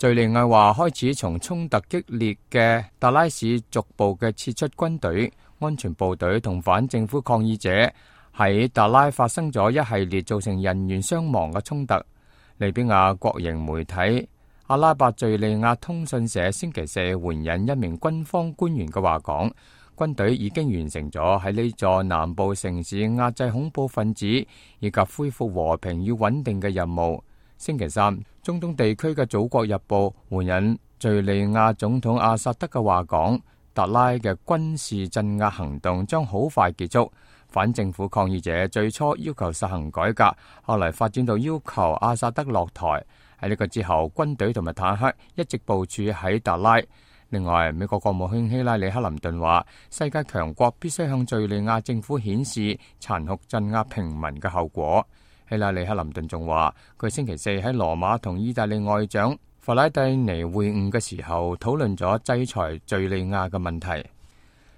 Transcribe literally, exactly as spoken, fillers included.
敘利亞話開始從衝突激烈嘅達拉市逐步嘅撤出軍隊、安全部隊同反政府抗議者，喺達拉發生咗一系列造成人員傷亡嘅衝突。利比亞國營媒體阿拉伯敘利亞通訊社星期四援引一名軍方官員嘅話講，軍隊已經完成咗喺呢座南部城市壓制恐怖分子以及恢復和平與穩定嘅任務。星期三，中東地區嘅祖國日報援引敘利亞總統阿薩德嘅話講，達拉嘅軍事鎮壓行動將好快結束。反政府抗議者最初要求實行改革，後來發展到要求阿薩德落台。喺呢個之後，軍隊同埋坦克一直部署喺達拉。另外，美國國務卿希拉里克林頓話，世界強國必須向敘利亞政府顯示殘酷鎮壓平民嘅後果。希拉里克林頓仲話，佢星期四喺羅馬同意大利外長弗拉蒂尼會晤嘅時候，討論咗制裁敘利亞嘅問題。